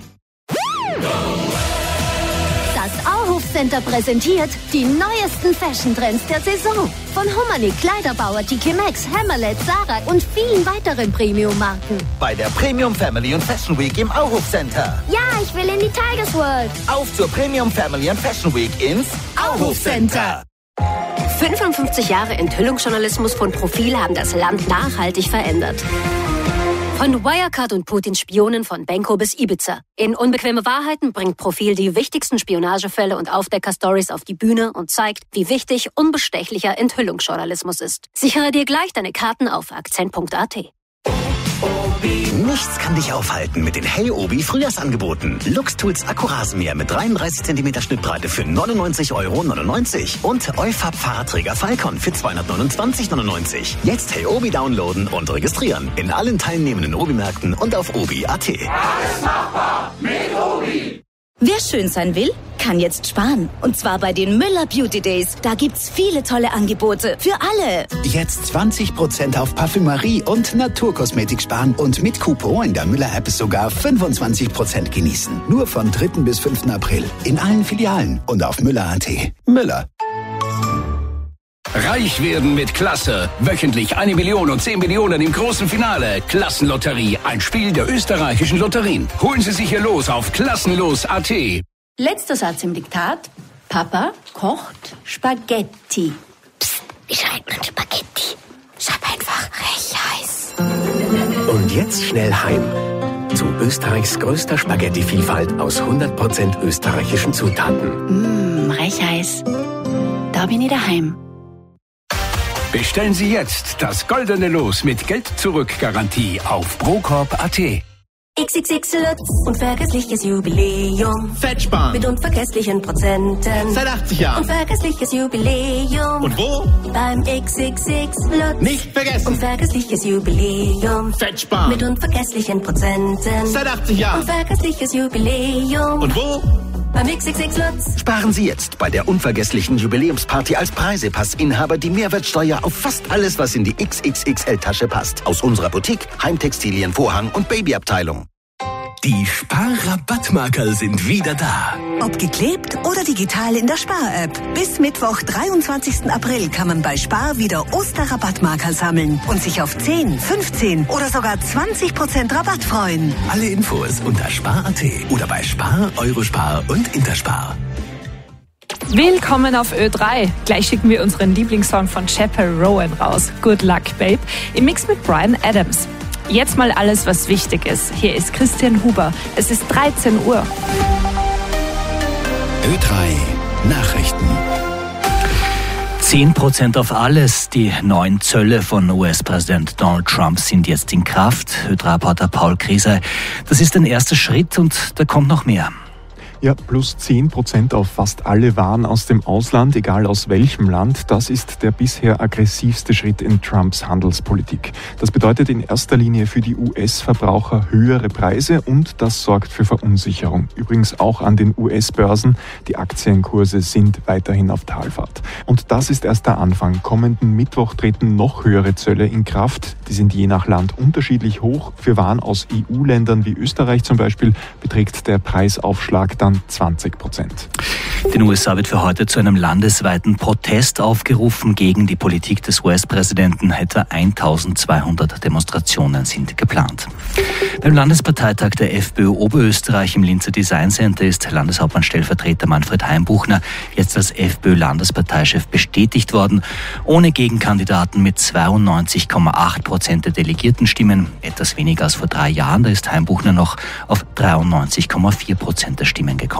Das Auhof Center präsentiert die neuesten Fashion-Trends der Saison. Von Humanik, Kleiderbauer, T K Maxx, Hammerlet, Zara und vielen weiteren Premium-Marken. Bei der Premium Family und Fashion Week im Auhof Center. Ja, ich will in die Tigers World. Auf zur Premium Family und Fashion Week ins Auhof Center. fünfundfünfzig Jahre Enthüllungsjournalismus von Profil haben das Land nachhaltig verändert. Von Wirecard und Putins Spionen von Benko bis Ibiza. In Unbequeme Wahrheiten bringt Profil die wichtigsten Spionagefälle und Aufdecker-Stories auf die Bühne und zeigt, wie wichtig unbestechlicher Enthüllungsjournalismus ist. Sichere dir gleich deine Karten auf akzent punkt at. Nichts kann dich aufhalten mit den Hey Obi Frühjahrsangeboten. Luxtools Akkurasenmäher mit dreiunddreißig Zentimeter Schnittbreite für neunundneunzig Euro neunundneunzig und Eufab Fahrradträger Falcon für zweihundertneunundzwanzig neunundneunzig. Jetzt Hey Obi downloaden und registrieren in allen teilnehmenden Obi-Märkten und auf obi punkt at. Alles machbar mit Obi. Wer schön sein will, kann jetzt sparen. Und zwar bei den Müller Beauty Days. Da gibt's viele tolle Angebote für alle. Jetzt zwanzig Prozent auf Parfümerie und Naturkosmetik sparen und mit Coupon in der Müller-App sogar fünfundzwanzig Prozent genießen. Nur von dritten bis fünften April in allen Filialen und auf müller punkt at. Müller. Reich werden mit Klasse. Wöchentlich eine Million und zehn Millionen im großen Finale. Klassenlotterie, ein Spiel der österreichischen Lotterien. Holen Sie sich hier los auf klassenlos punkt at. Letzter Satz im Diktat. Papa kocht Spaghetti. Psst, wie schreibt man Spaghetti? Schreib einfach Rechheiß. Und jetzt schnell heim. Zu Österreichs größter Spaghetti-Vielfalt aus hundert Prozent österreichischen Zutaten. Mmm, Rechheiß. Da bin ich daheim. Bestellen Sie jetzt das goldene Los mit Geld-Zurück-Garantie auf procorp punkt at. X X X Lutz, unvergessliches Jubiläum. Fettsparen. Mit unvergesslichen Prozenten. Seit achtzig Jahren. Unvergessliches Jubiläum. Und wo? Beim X X X Lutz. Nicht vergessen. Unvergessliches Jubiläum. Fettsparen. Mit unvergesslichen Prozenten. Seit achtzig Jahren. Unvergessliches Jubiläum. Und wo? Beim X X X Lutz. Sparen Sie jetzt bei der unvergesslichen Jubiläumsparty als Preisepassinhaber die Mehrwertsteuer auf fast alles, was in die X X X L-Tasche passt. Aus unserer Boutique, Heimtextilien, Vorhang und Babyabteilung. Die Sparrabattmarkerl sind wieder da. Ob geklebt oder digital in der Spar-App. Bis Mittwoch, dreiundzwanzigsten April kann man bei Spar wieder Osterrabattmarkerl sammeln und sich auf zehn, fünfzehn oder sogar zwanzig Prozent Rabatt freuen. Alle Infos unter spar punkt at oder bei Spar, Eurospar und Interspar. Willkommen auf Ö drei. Gleich schicken wir unseren Lieblingssong von Chappell Rowan raus. Good Luck, Babe. Im Mix mit Bryan Adams. Jetzt mal alles, was wichtig ist. Hier ist Christian Huber. Es ist dreizehn Uhr. Ö drei Nachrichten. zehn Prozent auf alles. Die neuen Zölle von U S-Präsident Donald Trump sind jetzt in Kraft. Ö drei-Reporter Paul Krieser. Das ist ein erster Schritt und da kommt noch mehr. Ja, plus zehn Prozent auf fast alle Waren aus dem Ausland, egal aus welchem Land. Das ist der bisher aggressivste Schritt in Trumps Handelspolitik. Das bedeutet in erster Linie für die U S-Verbraucher höhere Preise und das sorgt für Verunsicherung. Übrigens auch an den U S-Börsen. Die Aktienkurse sind weiterhin auf Talfahrt. Und das ist erst der Anfang. Kommenden Mittwoch treten noch höhere Zölle in Kraft. Die sind je nach Land unterschiedlich hoch. Für Waren aus E U-Ländern wie Österreich zum Beispiel beträgt der Preisaufschlag dann zwanzig Prozent. Den U S A wird für heute zu einem landesweiten Protest aufgerufen gegen die Politik des U S-Präsidenten. Etwa eintausendzweihundert Demonstrationen sind geplant. Beim Landesparteitag der FPÖ Oberösterreich im Linzer Design Center ist Landeshauptmann-Stellvertreter Manfred Heimbuchner jetzt als FPÖ-Landesparteichef bestätigt worden. Ohne Gegenkandidaten mit zweiundneunzig Komma acht Prozent der Delegiertenstimmen. Etwas weniger als vor drei Jahren. Da ist Heimbuchner noch auf dreiundneunzig Komma vier Prozent der Stimmen gekommen.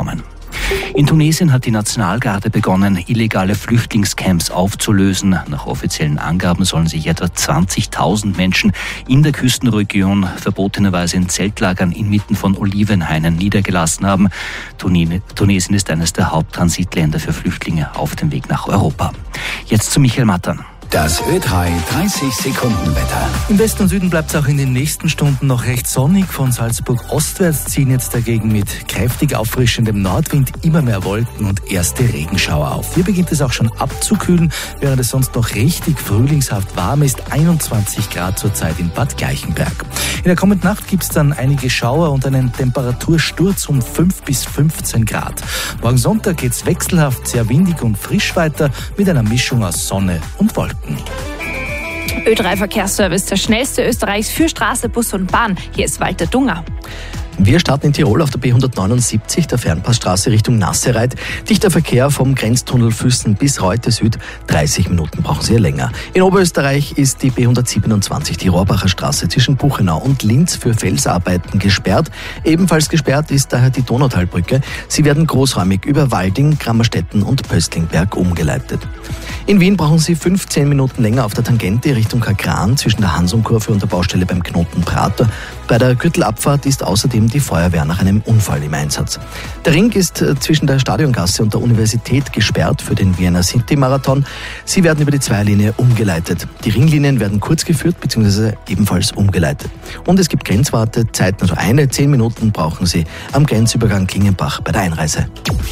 In Tunesien hat die Nationalgarde begonnen, illegale Flüchtlingscamps aufzulösen. Nach offiziellen Angaben sollen sich etwa zwanzigtausend Menschen in der Küstenregion verbotenerweise in Zeltlagern inmitten von Olivenhainen niedergelassen haben. Tunesien ist eines der Haupttransitländer für Flüchtlinge auf dem Weg nach Europa. Jetzt zu Michael Mattern. Das Ö drei dreißig Sekunden Wetter. Im Westen und Süden bleibt es auch in den nächsten Stunden noch recht sonnig. Von Salzburg ostwärts ziehen jetzt dagegen mit kräftig auffrischendem Nordwind immer mehr Wolken und erste Regenschauer auf. Hier beginnt es auch schon abzukühlen, während es sonst noch richtig frühlingshaft warm ist. einundzwanzig Grad zurzeit in Bad Gleichenberg. In der kommenden Nacht gibt es dann einige Schauer und einen Temperatursturz um fünf bis fünfzehn Grad. Morgen Sonntag geht es wechselhaft, sehr windig und frisch weiter mit einer Mischung aus Sonne und Wolken. Ö drei Verkehrsservice, der schnellste Österreichs für Straße, Bus und Bahn. Hier ist Walter Dunger. Wir starten in Tirol auf der B hundertneunundsiebzig, der Fernpassstraße Richtung Nassereit. Dichter Verkehr vom Grenztunnel Füssen bis Reute Süd. dreißig Minuten brauchen Sie länger. In Oberösterreich ist die B hundertsiebenundzwanzig, die Rohrbacher Straße zwischen Buchenau und Linz für Felsarbeiten gesperrt. Ebenfalls gesperrt ist daher die Donautalbrücke. Sie werden großräumig über Walding, Grammerstetten und Pöstlingberg umgeleitet. In Wien brauchen Sie fünfzehn Minuten länger auf der Tangente Richtung Kagran zwischen der Hansumkurve und der Baustelle beim Knoten Prater. Bei der Gürtelabfahrt ist außerdem die Feuerwehr nach einem Unfall im Einsatz. Der Ring ist zwischen der Stadiongasse und der Universität gesperrt für den Vienna City Marathon. Sie werden über die Zweierlinie umgeleitet. Die Ringlinien werden kurz geführt bzw. ebenfalls umgeleitet. Und es gibt Grenzwartezeiten, also eine, zehn Minuten brauchen Sie am Grenzübergang Klingenbach bei der Einreise.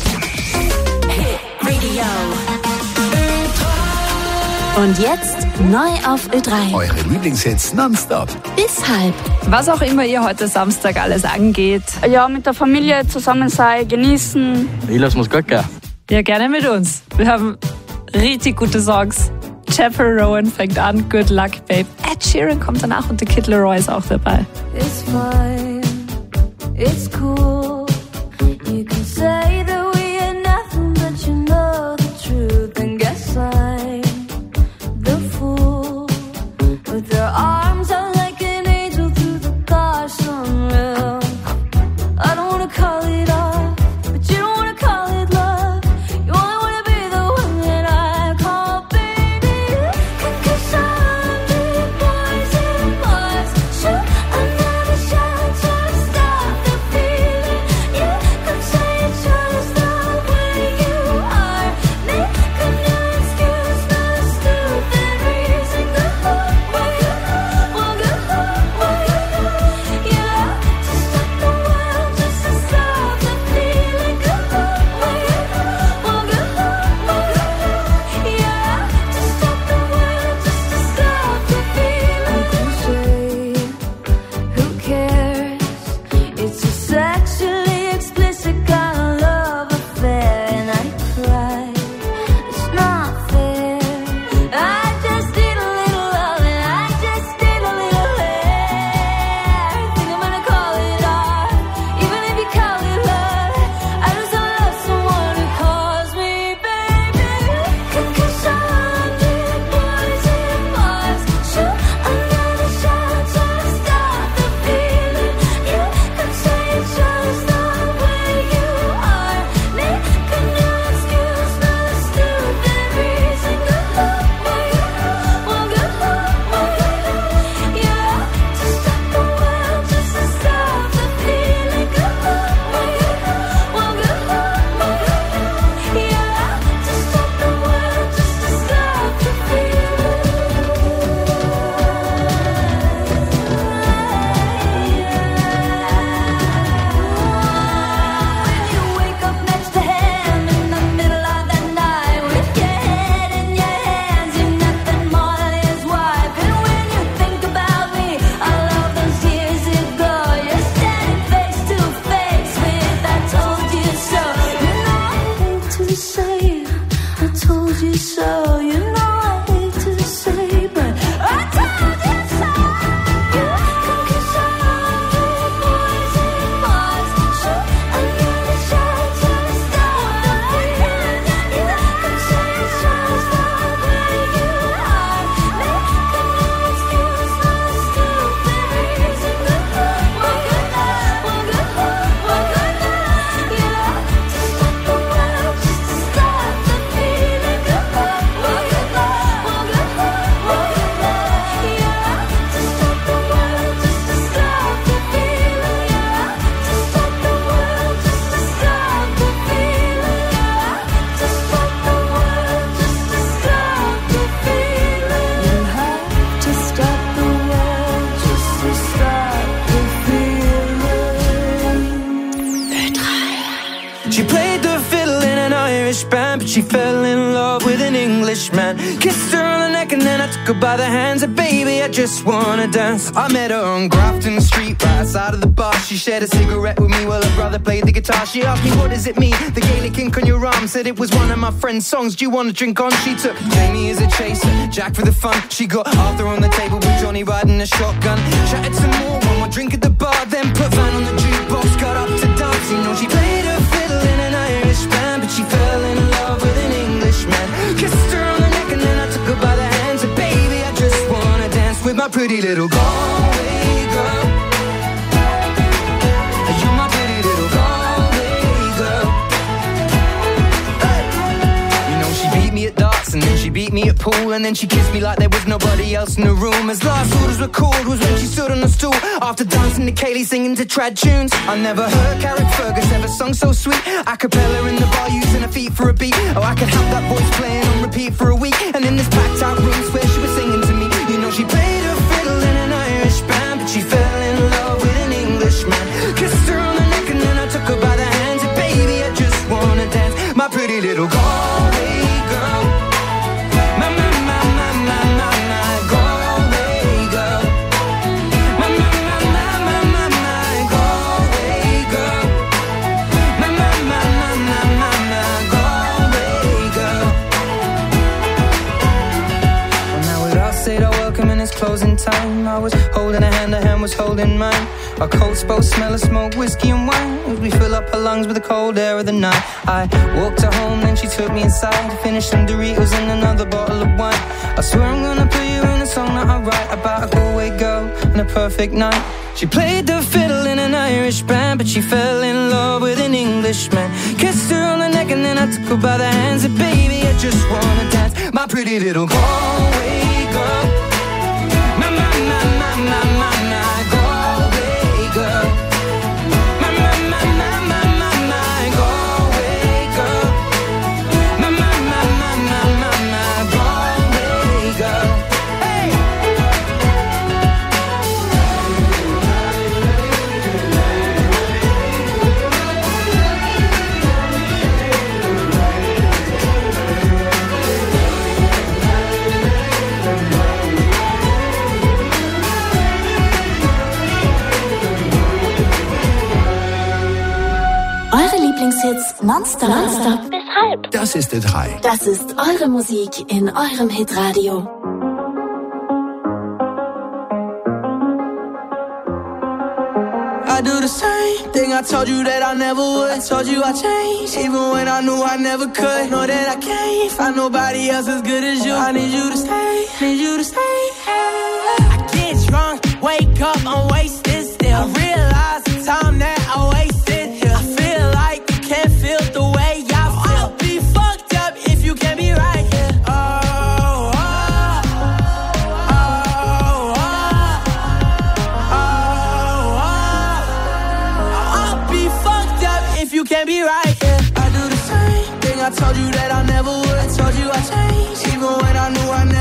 Und jetzt neu auf Ö drei. Eure Lieblingshits nonstop. Bis halb. Was auch immer ihr heute Samstag alles angeht. Ja, mit der Familie zusammen sein, genießen. Ich lasse mir's gut gehen. Ja, gerne mit uns. Wir haben richtig gute Songs. Chapel Rowan fängt an, Good Luck Babe. Ed Sheeran kommt danach und der Kid Leroy ist auch dabei. It's fine, it's cool. You can say that we are nothing, but you know the truth. And guess I'm the fool with their arms out like an angel through the car sunroof. I don't wanna call it off, but you don't wanna call it love. You only wanna be the one that I call baby. Cause I'm the boys and boys. Shoot another shot. She played the fiddle in an Irish band, but she fell in love with an Englishman. Kissed her on the neck and then I took her by the hands. And baby, I just wanna dance. I met her on Grafton Street, right outside of the bar. She shared a cigarette with me while her brother played the guitar. She asked me, what does it mean? The Gaelic ink on your arm. Said it was one of my friend's songs. Do you want to drink on? She took Jamie as a chaser, Jack for the fun. She got Arthur on the table with Johnny riding a shotgun. Chatted some more, one more drink at the bar. Then put Van on the jukebox, got up to dance. You know she played her fiddle in an Irish band, but she fell in love with an Englishman. Kissed her on the neck and then I took her by the hands. And baby, I just wanna dance with my pretty little Galway girl. You're my pretty little Galway girl. Hey. You know she beat me at darts and then she beat me at pool, and then she kissed me like there was nobody else in the room. As last orders were called was when she stood on the stool after dancing to Kaylee singing to trad tunes. I never heard Carrick Fergus ever sung so sweet. A cappella in the bar using her feet for a beat. Oh, I could have that voice playing on repeat for a week. And in this packed out room where she was singing to me. You know she played her fiddle in an Irish band, but she fell in love with an Englishman. Kissed her on the neck and then I took her by the hands. And baby, I just wanna dance, my pretty little Galway girl. My, my, my, my, my, my, my Galway girl. My, my, my, my, my, my, my Galway girl. My, my, my, my, my, my, my Galway girl. Well, now we've all said our welcome and it's closing time. I was holding her hand, her hand was holding mine. Our coats both smell of smoke, whiskey and wine, as we fill up her lungs with the cold air of the night. I walked her home, then she took me inside to finish some Doritos and another bottle of wine. I swear I'm gonna put you in a song that I write about a Galway girl and a perfect night. She played the fiddle in an Irish band, but she fell in love with an Englishman. Kissed her on the neck and then I took her by the hands. And baby, I just wanna dance, my pretty little Galway girl. My, my, my, my, my, my, my Galway girl. My, my, my, my, my, my, my Galway girl. My, my, my, my, my, my, my Galway girl. Hey! Eure Lieblingshits nonstop. Nonstop. Weshalb? Das ist der drei. Das ist eure Musik in eurem Hitradio. I do the same thing I told you that I never would. I told you I changed, even when I knew I never could. Know that I can't find nobody else as good as you. I need you to stay, need you to stay. I get drunk, wake up, I'm wasted still. I realize the time that I wasted here. I feel like you can't feel the way I feel. I'll be fucked up if you can't be right here. Oh, oh, oh, oh, oh, oh. I'll be fucked up if you can't be right here. I do the same thing I told you that I never would. I told you I changed, even when I knew I never